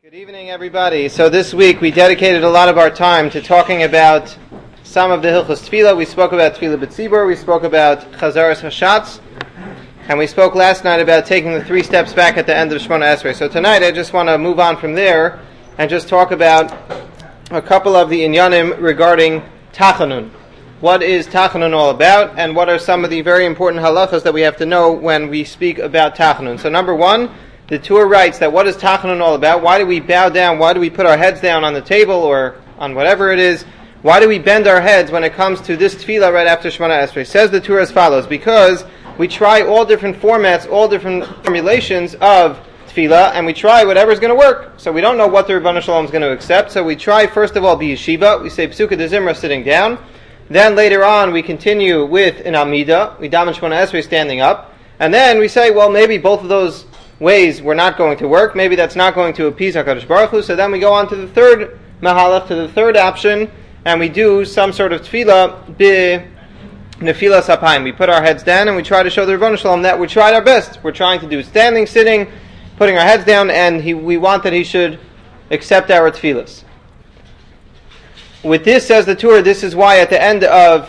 Good evening, everybody. So this week we dedicated a lot of our time to talking about some of the Hilchos Tefillah. We spoke about Tefillah B'tzibur, we spoke about Chazaras Hashatz, and we spoke last night about taking the 3 steps back at the end of Shemona Esrei. So tonight I just want to move on from there and just talk about a couple of the inyanim regarding Tachanun. What is Tachanun all about, and what are some of the very important halachas that we have to know when we speak about Tachanun? So number one, the Torah writes that what is Tachanun all about? Why do we bow down? Why do we put our heads down on the table or on whatever it is? Why do we bend our heads when it comes to this tefillah right after Shemona Esrei? Says the Torah as follows: because we try all different formats, all different formulations of tefillah, and we try whatever's going to work. So we don't know what the Rebbeinu Shalom is going to accept. So we try first of all b'yeshiva. We say Psuka de Zimra sitting down. Then later on we continue with an Amida. We daven Shemona Esrei standing up, and then we say, well, maybe both of those ways were not going to work. Maybe that's not going to appease HaKadosh Baruch Hu. So then we go on to the third mahalach, to the third option, and we do some sort of tefillah b'nefilas hapayim. We put our heads down and we try to show the Rebbeinu Shalom that we tried our best. We're trying to do standing, sitting, putting our heads down, and we want that he should accept our tefillahs. With this, says the Torah, this is why at the end of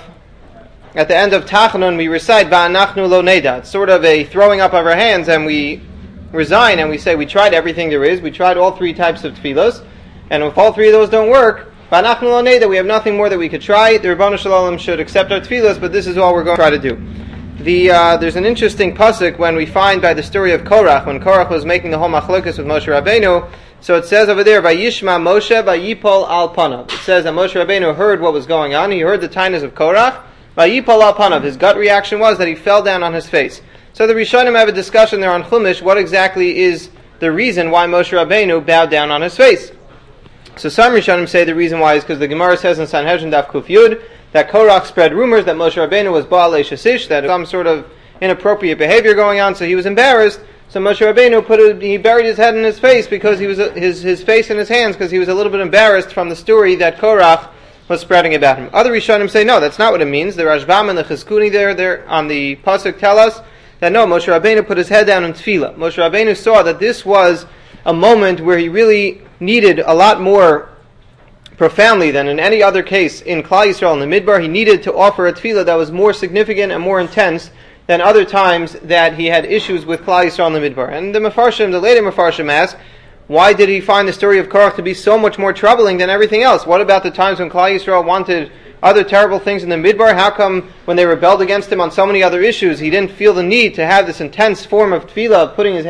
Tachanun we recite Va'anachnu lo neda. It's sort of a throwing up of our hands, and we resign and we say we tried everything there is. We tried all 3 types of tefillos, and if all 3 of those don't work, Va'anachnu lo neda, we have nothing more that we could try. The Rebbeinu Shalom should accept our tefillos, but this is all we're going to try to do. There's an interesting pasuk when we find by the story of Korach, when Korach was making the whole machlokas with Moshe Rabbeinu. So it says over there, Vayishma Moshe Vayipol al Panav. It says that Moshe Rabbeinu heard what was going on. He heard the tainas of Korach. Vayipol al Panav. His gut reaction was that he fell down on his face. So the Rishonim have a discussion there on Chumash, what exactly is the reason why Moshe Rabbeinu bowed down on his face. So some Rishonim say the reason why is because the Gemara says in Sanhedrin Daf Kuf Yud that Korach spread rumors that Moshe Rabbeinu was Baalei Shasish, that some sort of inappropriate behavior going on, so he was embarrassed. So Moshe Rabbeinu he buried his head in his face because he was his face in his hands because he was a little bit embarrassed from the story that Korach was spreading about him. Other Rishonim say no, that's not what it means. The Rashbam and the Chizkuni there on the pasuk tell us that no, Moshe Rabbeinu put his head down in tefillah. Moshe Rabbeinu saw that this was a moment where he really needed a lot more profoundly than in any other case in Klal Yisrael in the Midbar. He needed to offer a tefillah that was more significant and more intense than other times that he had issues with Klal Yisrael in the Midbar. And the later Mefarshim ask, why did he find the story of Korach to be so much more troubling than everything else? What about the times when Klal Yisrael wanted other terrible things in the Midbar? How come when they rebelled against him on so many other issues, he didn't feel the need to have this intense form of tefillah, of putting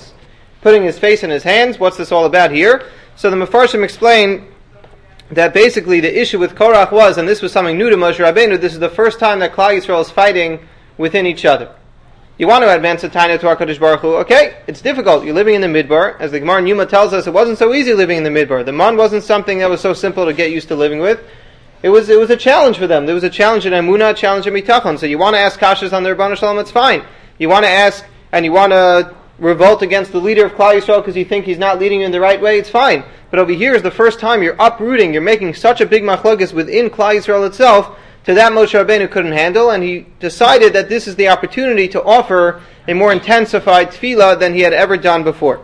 his face in his hands? What's this all about here? So the Mefarshim explain that basically the issue with Korach was, and this was something new to Moshe Rabbeinu, this is the first time that Klal Yisrael is fighting within each other. You want to advance the Taina to HaKadosh Baruch Hu, okay, it's difficult. You're living in the Midbar. As the Gemara in Yuma tells us, it wasn't so easy living in the Midbar. The man wasn't something that was so simple to get used to living with. It was a challenge for them. There was a challenge in Emunah, a challenge in Mitachon. So you want to ask kashas on the Rebbeinu Shalom, it's fine. You want to ask and you want to revolt against the leader of Klal Yisrael because you think he's not leading you in the right way, it's fine. But over here is the first time you're uprooting, you're making such a big machlokas within Klal Yisrael itself, to that Moshe Rabbeinu couldn't handle, and he decided that this is the opportunity to offer a more intensified tefillah than he had ever done before.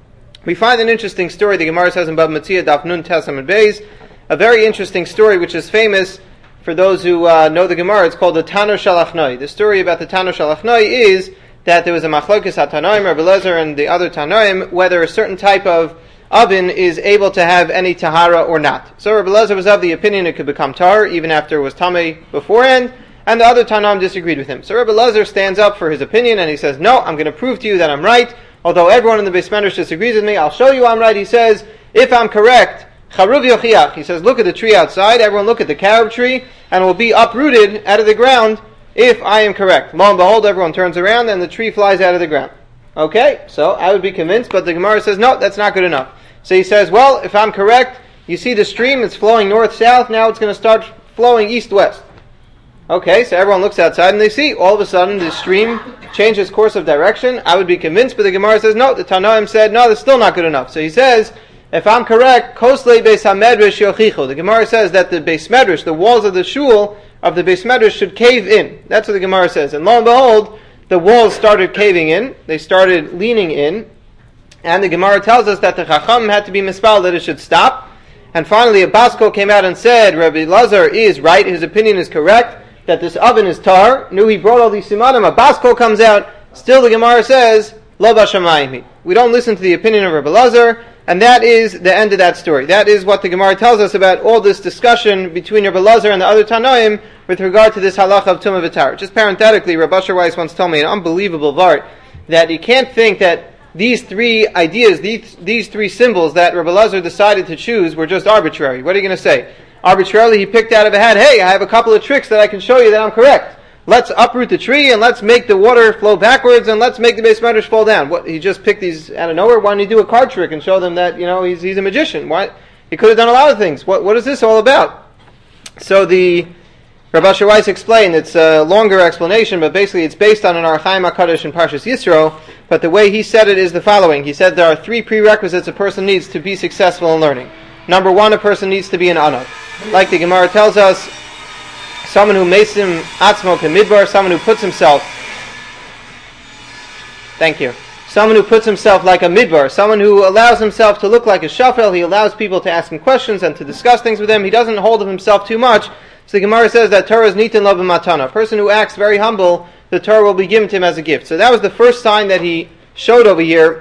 We find an interesting story, the Gemara says in Bab Metzia, Daf Nun Tesam and Beis, a very interesting story which is famous for those who know the Gemara. It's called the Tanur Shalachnoi. The story about the Tanur Shalachnoi is that there was a machlokes HaTanoim, Rabbi Lezer and the other Tanoim, whether a certain type of oven is able to have any tahara or not. So Rabbi Lezer was of the opinion it could become tahar even after it was tamei beforehand, and the other Tanoim disagreed with him. So Rabbi Lezer stands up for his opinion and he says, no, I'm going to prove to you that I'm right. Although everyone in the Beis Medrash disagrees with me, I'll show you I'm right. He says, if I'm correct, Charuv Yochiach. He says, look at the tree outside, everyone look at the carob tree, and it will be uprooted out of the ground if I am correct. Lo and behold, everyone turns around and the tree flies out of the ground. Okay, so I would be convinced, but the Gemara says, no, that's not good enough. So he says, well, if I'm correct, you see the stream, it's flowing north-south, now it's going to start flowing east-west. Okay, so everyone looks outside and they see, all of a sudden, the stream changes course of direction. I would be convinced, but the Gemara says, no, the Tanoim said, no, that's still not good enough. So he says, if I'm correct, Koslei Beis HaMedrash Yochicho. The Gemara says that the Beis Medrash, the walls of the shul of the Beis Medrash should cave in. That's what the Gemara says. And lo and behold, the walls started caving in, they started leaning in, And the Gemara tells us that the Chacham had to be mispal that it should stop. And finally, a Baskol came out and said, Rabbi Lazar is right, his opinion is correct, that this oven is tar. Knew he brought all these simanim. A Baskol comes out, still the Gemara says, Lo b'shamayim. We don't listen to the opinion of Rabbi Lazar, and that is the end of that story. That is what the Gemara tells us about all this discussion between Rabbi Lazar and the other Tanoim with regard to this halacha of Tumah v'Tar. Just parenthetically, Rabbi Asher Weiss once told me an unbelievable vart, that you can't think that these three ideas, these three symbols that Rabbi Lazar decided to choose were just arbitrary. What are you going to say? Arbitrarily he picked out of a hat, hey, I have a couple of tricks that I can show you that I'm correct. Let's uproot the tree and let's make the water flow backwards and let's make the Beis Medrash fall down. What, he just picked these out of nowhere? Why didn't he do a card trick and show them that, he's a magician? Why? He could have done a lot of things. What is this all about? So the Rabbi Asher Weiss explained, it's a longer explanation, but basically it's based on an Ohr HaChaim HaKadosh in Parshas Yisro, but the way he said it is the following. He said there are three prerequisites a person needs to be successful in learning. Number one, a person needs to be an anav. Like the Gemara tells us, someone who mesim atzmo kemidbar, someone who puts himself, someone who puts himself like a midbar, someone who allows himself to look like a shafel, he allows people to ask him questions and to discuss things with him, he doesn't hold of himself too much. So the Gemara says that Torah is nitin lo b'matana. A person who acts very humble, the Torah will be given to him as a gift. So that was the first sign that he showed over here,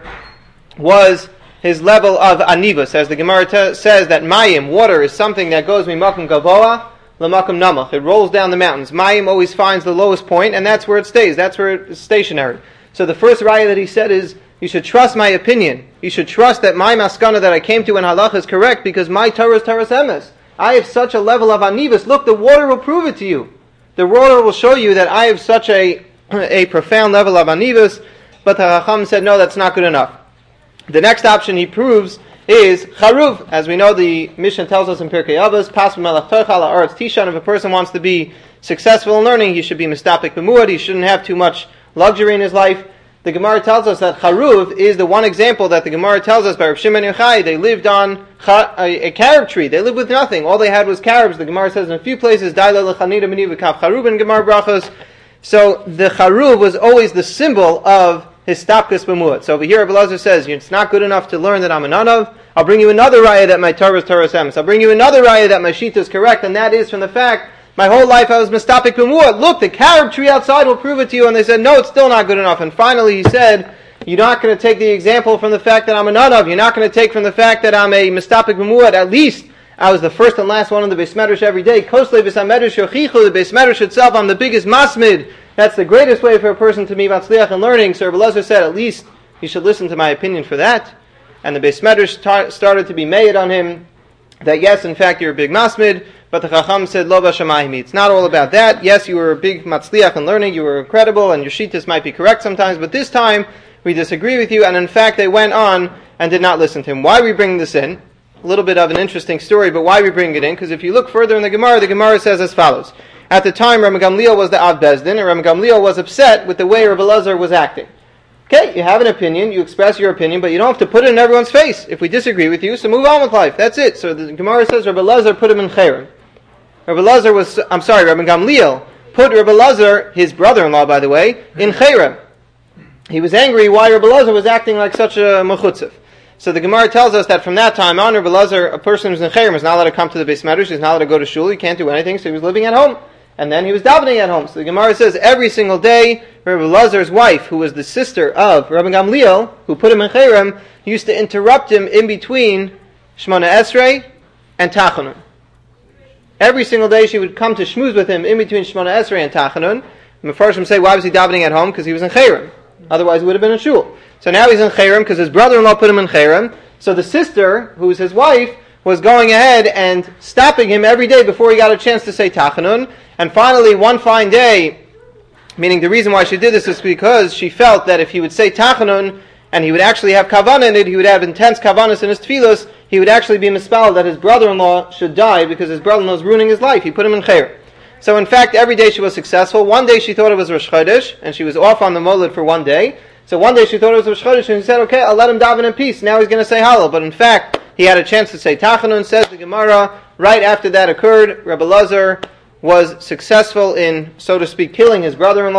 was his level of anivus. As the Gemara says that mayim, water, is something that goes mimakum gavoa l'makum namach. It rolls down the mountains. Mayim always finds the lowest point, and that's where it stays. That's where it's stationary. So the first raya that he said is, you should trust my opinion. You should trust that my maskana that I came to in halach is correct, because my Torah is Torah's emes. I have such a level of anivus. Look, the water will prove it to you. The water will show you that I have such a profound level of anivus. But the Chacham said, no, that's not good enough. The next option he proves is charuv. As we know, the Mishnah tells us in Pirkei Avos, pas melech toicha la'aretz tishan. If a person wants to be successful in learning, he should be mistapik b'muad. He shouldn't have too much luxury in his life. The Gemara tells us that charuv is the one example that the Gemara tells us by Rav Shimon Yochai. They lived on a carob tree. They lived with nothing. All they had was carobs. The Gemara says in a few places, Daila lechanida mini v'kav charuv in Gemara brachos. So the charuv was always the symbol of his stapkas b'muad. So over here, Rabbi Lazar says, it's not good enough to learn that I'm an anav. I'll bring you another raya that my Torah is Torah's emes. I'll bring you another raya that my shita is correct, and that is from the fact my whole life I was mistapik b'muad. Look, the carob tree outside will prove it to you. And they said, no, it's still not good enough. And finally he said, you're not going to take the example from the fact that I'm an anav. You're not going to take from the fact that I'm a mistapik b'muad. At least I was the first and last one in the Beis Medrash every day. Kosle b'sam medrash yochichu, the Beis Medrash itself, I'm the biggest masmid. That's the greatest way for a person to be matzliach in learning. So Rabbi Lazar said, at least you should listen to my opinion for that. And the Beis Medrash started to be made on him that yes, in fact, you're a big masmid. But the Chacham said, Lo b'shamayim. It's not all about that. Yes, you were a big matzliach in learning, you were incredible, and your shittas might be correct sometimes, but this time, we disagree with you, and in fact, they went on and did not listen to him. Why are we bringing this in? A little bit of an interesting story, but why are we bringing it in? Because if you look further in the Gemara says as follows. At the time, Rabbi Gamliel was the Av Bezdin, and Rabbi Gamliel was upset with the way Rabbi Lazar was acting. Okay, you have an opinion, you express your opinion, but you don't have to put it in everyone's face. If we disagree with you, so move on with life. That's it. So the Gemara says Rabbi Lazar put him in Cherem. Rabbi Gamliel put Rabbi Lazar, his brother-in-law by the way, in Cherem. He was angry why Rabbi Lazar was acting like such a mechutzev. So the Gemara tells us that from that time on, Rabbi Lazar, a person who's in Cherem, is not allowed to come to the Beis Medrash, he's not allowed to go to shul, he can't do anything, so he was living at home. And then he was davening at home. So the Gemara says every single day, Rabbi Lazar's wife, who was the sister of Rabbi Gamliel, who put him in Cherem, used to interrupt him in between Shmona Esrei and Tachanun. Every single day she would come to shmooze with him in between Shmona Esrei and Tachanun. The Mefarshim say, why was he davening at home? Because he was in Cherem. Otherwise he would have been in shul. So now he's in Cherem because his brother-in-law put him in Cherem. So the sister, who was his wife, was going ahead and stopping him every day before he got a chance to say Tachanun. And finally, one fine day, meaning the reason why she did this is because she felt that if he would say Tachanun, and he would actually have kavanah in it, he would have intense kavanahs in his tefillos, he would actually be mispal that his brother-in-law should die because his brother-in-law is ruining his life. He put him in Cherem. So in fact, every day she was successful. One day she thought it was Rosh Chodesh, and she was off on the molid for one day. So one day she thought it was Rosh Chodesh, and she said, okay, I'll let him daven in peace. Now he's going to say Hallel. But in fact, he had a chance to say Tachanun. Says the Gemara, right after that occurred, Rabbi Lazar was successful in, so to speak, killing his brother-in-law.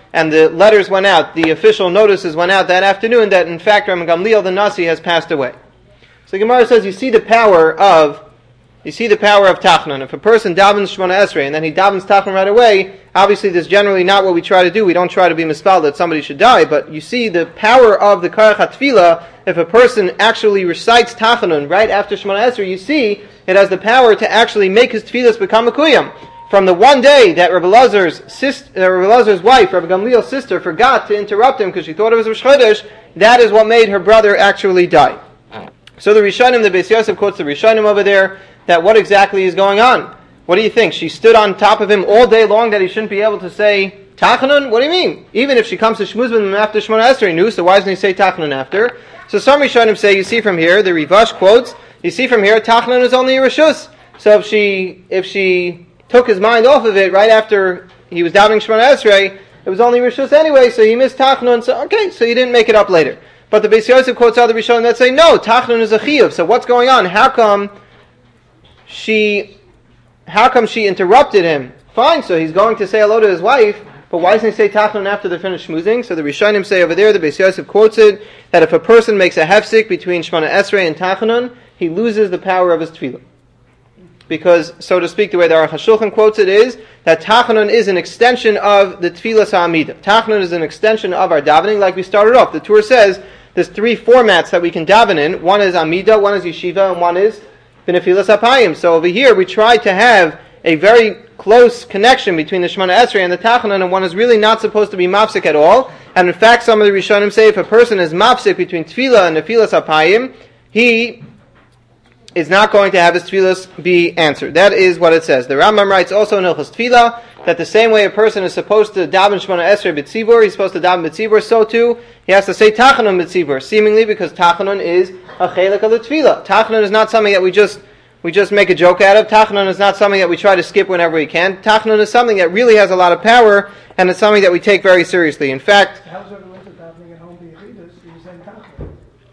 and the letters went out, the official notices went out that afternoon that in fact Rabban Gamliel the Nasi has passed away. So the Gemara says you see the power of Tachnun. If a person davens Shemona Esrei and then he davens Tachnun right away, obviously this is generally not what we try to do. We don't try to be mispal that somebody should die, but you see the power of the Karach HaTfilah. If a person actually recites Tachnun right after Shemona Esrei, you see it has the power to actually make his tefillas become Mekuyam. From the one day that Rabbi Lazar's wife, Rabbi Gamliel's sister, forgot to interrupt him because she thought it was Rosh Chodesh, that is what made her brother actually die. So the Rishonim, the Beis Yosef quotes the Rishonim over there, that what exactly is going on? What do you think? She stood on top of him all day long that he shouldn't be able to say Tachanun? What do you mean? Even if she comes to Shmuz with him after Shemona Esrei knew, so why doesn't he say Tachanun after? So some Rishonim say, you see from here, the Rivash quotes, you see from here, Tachanun is only a Rishus. So if she took his mind off of it right after he was davening Shemona Esrei, it was only Rishus anyway, so he missed Tachanun, so okay, so he didn't make it up later. But the Beis Yosef quotes other Rishonim that say, no, Tachanun is a Chiyuv, so what's going on? How come she interrupted him? Fine, so he's going to say hello to his wife, but why doesn't he say Tachanun after they're finished schmoozing? So the Rishonim say over there, the Beis Yosef quotes it, that if a person makes a hefsik between Shemona Esrei and Tachanun, he loses the power of his tefillah. Because, so to speak, the way the Aruch HaShulchan quotes it is, that Tachanun is an extension of the Tfilas HaAmidah. Tachanun is an extension of our davening, like we started off. The Torah says, there's three formats that we can daven in. One is Amidah, one is Yeshiva, and one is B'Nefilas HaPayim. So over here, we try to have a very close connection between the Shemona Esrei and the Tachanun, and one is really not supposed to be mafsik at all. And in fact, some of the Rishonim say if a person is mafsik between Tefillah and Nefilas HaPayim, he is not going to have his tefillas be answered. That is what it says. The Rambam writes also in Hilchos Tefillah that the same way a person is supposed to daven Shemona Esrei b'tzibur, he's supposed to daven b'tzibur, so too he has to say Tachanun b'tzibur, seemingly because Tachanun is a chelik of the tefillah. Tachanun is not something that we just make a joke out of. Tachanun is not something that we try to skip whenever we can. Tachanun is something that really has a lot of power, and it's something that we take very seriously. In fact, how's everyone davening at home the Yechidus? He was saying Tachanun.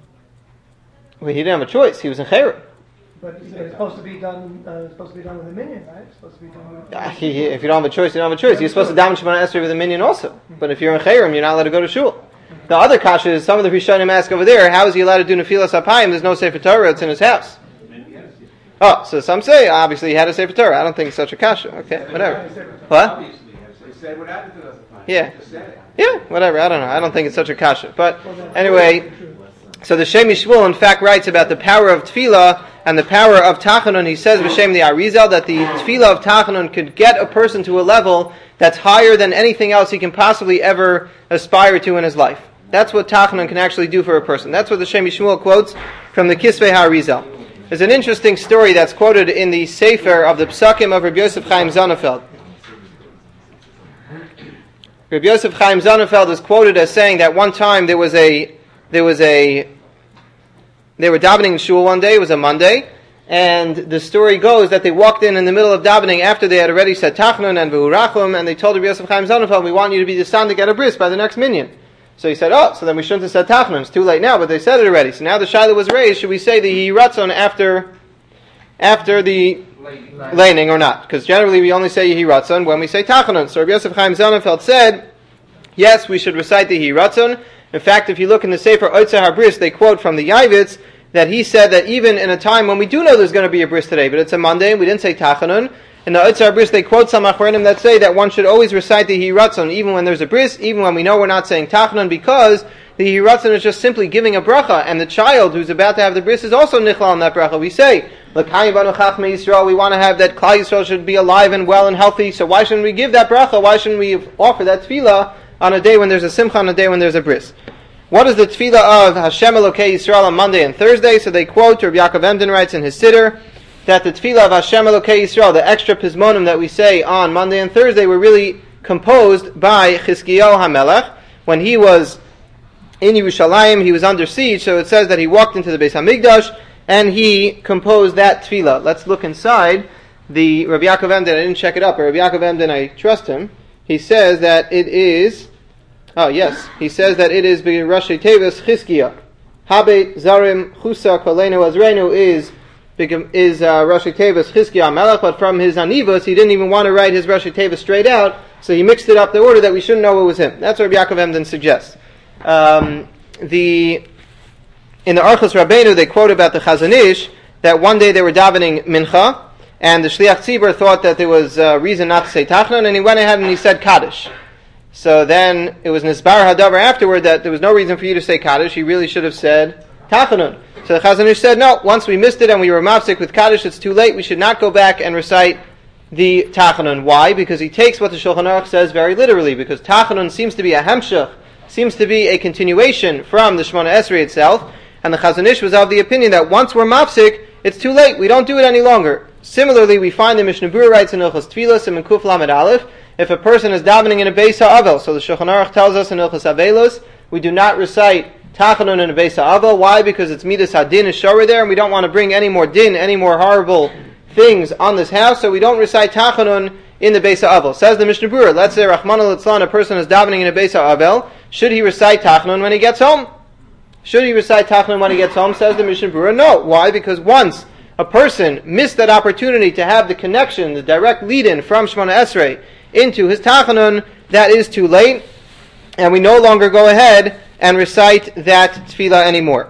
Well, he didn't have a choice. He was in Chayrim. But it's supposed to be done. Supposed to be done with a minion, right? It's supposed to be done with. If you don't have a choice, you don't have a choice. You're supposed to daven Shemona Esrei with a minion also. But if you're in Chayrim, you're not allowed to go to shul. The other kasha is some of the Rishonim ask over there, how is he allowed to do Nefilas HaPayim? There's no Sefer Torah. It's in his house. Oh, so some say obviously he had a Sefer Torah. I don't think it's such a kasha. Okay, whatever. What? Yeah, whatever. I don't know. I don't think it's such a kasha. But anyway. So the Shem Yishvul in fact writes about the power of Tefillah and the power of Tachanun. He says, B'Shem the Arizal, that the Tefillah of Tachanun could get a person to a level that's higher than anything else he can possibly ever aspire to in his life. That's what Tachanun can actually do for a person. That's what the Shem Yishvul quotes from the Kisvei HaArizal. There's an interesting story that's quoted in the Sefer of the Psakim of Rabbi Yosef Chaim Sonnenfeld. Rabbi Yosef Chaim Sonnenfeld is quoted as saying that one time they were davening in shul one day, it was a Monday, and the story goes that they walked in the middle of davening after they had already said Tachanun and V'urachum, and they told Rabbi Yosef Chaim Sonnenfeld, we want you to be the son to get a bris by the next minyan. So he said, so then we shouldn't have said Tachanun, it's too late now, but they said it already. So now the Shaila was raised, should we say the Yehiratzon after the laning or not? Because generally we only say Yehiratzon when we say Tachanun. So Rabbi Yosef Chaim Sonnenfeld said, yes, we should recite the Yehiratzon. In fact, if you look in the Sefer Otzar HaBris, they quote from the Yavitz that he said that even in a time when we do know there's going to be a bris today, but it's a Monday and we didn't say Tachanun, in the Otzar HaBris they quote some Achronim that say that one should always recite the Yehiratzon even when there's a bris, even when we know we're not saying Tachanun, because the Yehiratzon is just simply giving a bracha, and the child who's about to have the bris is also nichal on that bracha. We say, L'kayim banu chachmei Yisrael, we want to have that Klal Yisrael should be alive and well and healthy, so why shouldn't we give that bracha? Why shouldn't we offer that tefillah on a day when there's a simcha, on a day when there's a bris? What is the tefillah of Hashem Elokei Yisrael on Monday and Thursday? So they quote, Rabbi Yaakov Emden writes in his Siddur, that the tefillah of Hashem Elokei Yisrael, the extra pizmonim that we say on Monday and Thursday, were really composed by Chizkiyahu HaMelech. When he was in Yerushalayim, he was under siege, so it says that he walked into the Beis HaMikdash, and he composed that tefillah. Let's look inside the Rabbi Yaakov Emden. I didn't check it up, but Rabbi Yaakov Emden, I trust him. He says that it is... Oh, yes. He says that it is Rashi Tevis Chizkiah. Habet Zarim Chusa Kolenu Azreinu is Rashi Tevis Chizkiah Melech, but from his Anivus, he didn't even want to write his Rashi Tevis straight out, So he mixed it up the order that we shouldn't know it was him. That's what Rabbi Yaakov Emden suggests. In the Archos Rabbeinu, they quote about the Chazon Ish that one day they were davening mincha, and the Shliach Tzibur thought that there was reason not to say Tachanun, and he went ahead and he said Kaddish. So then it was Nisbar Hadavar afterward that there was no reason for you to say Kaddish. He really should have said Tachanun. So the Chazon Ish said, no, once we missed it and we were mafsik with Kaddish, it's too late. We should not go back and recite the Tachanun. Why? Because he takes what the Shulchan Aruch says very literally, because Tachanun seems to be a hemshech, seems to be a continuation from the Shemona Esrei itself, and the Chazon Ish was of the opinion that once we're mafsik, it's too late. We don't do it any longer. Similarly, we find the Mishnah Berurah writes in Ilchos Tfilos and in Kuf Lamed Aleph, if a person is davening in a Beis HaAvel, so the Shulchan Aruch tells us in Ilchos Avelos, we do not recite Tachanun in a Beis HaAvel. Why? Because it's Midas HaDin is Shorah there, and we don't want to bring any more din, any more horrible things on this house, so we don't recite Tachanun in the Beis HaAvel. Says the Mishnah Berurah, let's say Rahman al-Itzlan, a person is davening in a Beis HaAvel, should he recite Tachanun when he gets home? Should he recite Tachanun when he gets home? Says the Mishnah Berurah, no. Why? Because once a person missed that opportunity to have the connection, the direct lead-in from Shemona Esrei into his Tachanun, that is too late, and we no longer go ahead and recite that tefillah anymore.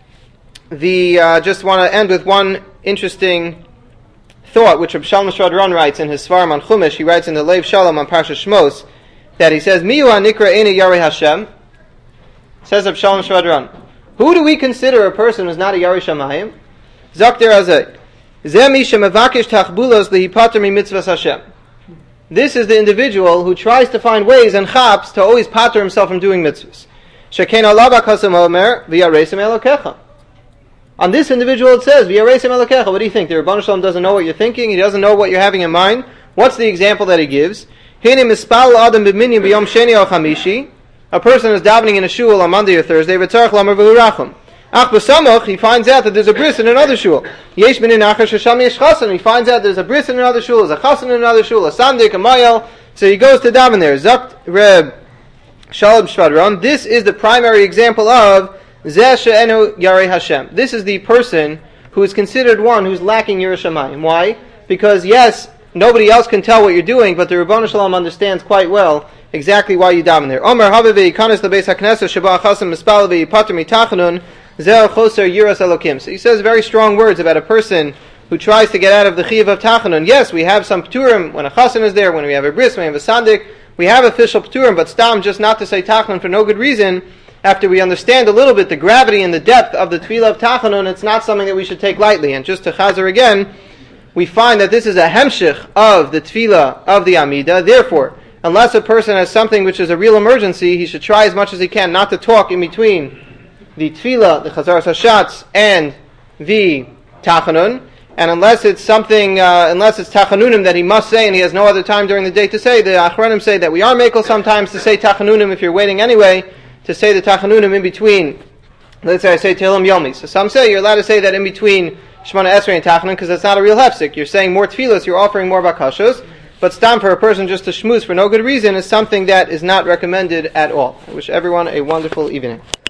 Just want to end with one interesting thought, which Reb Shalom Shvadron writes in his Svarim on Chumash. He writes in the Leiv Shalom on Parsha Shmos that he says, Miyu hanikra eini Yarei Hashem, says Reb Shalom Shvadron, who do we consider a person who is not a Yarei Shamayim? Zakter Azeh, Zeh mi shemevakish tachbulos lihipater mi mitzvahs Hashem. This is the individual who tries to find ways and chaps to always pater himself from doing mitzvahs. Shekein alav hakasam omer v'yaresim elokecha. On this individual it says, v'yaresim elokecha. What do you think? The Rebbeinu Shalom doesn't know what you're thinking? He doesn't know what you're having in mind? What's the example that he gives? Hine mispal adam b'minyan b'yom sheni or chamishi. A person is davening in a shul on Monday or Thursday, v'tzarech lamer v'lurachim. Ach b'samach, he finds out that there's a bris in another shul. Yesh min inachar shesham yesh chasan. He finds out there's a bris in another shul, there's a chasan in another shul, a sandik, a mayel. So he goes to daven there. Zakt Reb Shalom Shvadron. This is the primary example of Zeh she'enu Yarei Hashem. This is the person who is considered one who's lacking Yiras Shamayim. Why? Because yes, nobody else can tell what you're doing, but the Rebbeinu Shalom understands quite well exactly why you daven there. Omer Haveh ve'ikanes lebeis hakneses sheba chasan mispal ve'ipater mitachanun. So he says very strong words about a person who tries to get out of the chiyuv of Tachanun. Yes, we have some pturim when a chasan is there, when we have a bris, when we have a sandik, we have official pturim, but stam just not to say Tachanun for no good reason. After we understand a little bit the gravity and the depth of the tefillah of Tachanun, it's not something that we should take lightly. And just to chazer again, we find that this is a hemshich of the tefillah of the Amidah. Therefore, unless a person has something which is a real emergency, he should try as much as he can not to talk in between the tefillah, the chazaras hashatz, and the tachanun. And unless it's something, unless it's tachanunim that he must say and he has no other time during the day to say, the achronim say that we are mekel sometimes to say tachanunim if you're waiting anyway, to say the tachanunim in between. Let's say I say Tehillim Yomi. So some say you're allowed to say that in between Shemona Esrei and Tachanun because that's not a real hefsek. You're saying more tefillas, you're offering more bakashos. But stam for a person just to shmooze for no good reason is something that is not recommended at all. I wish everyone a wonderful evening.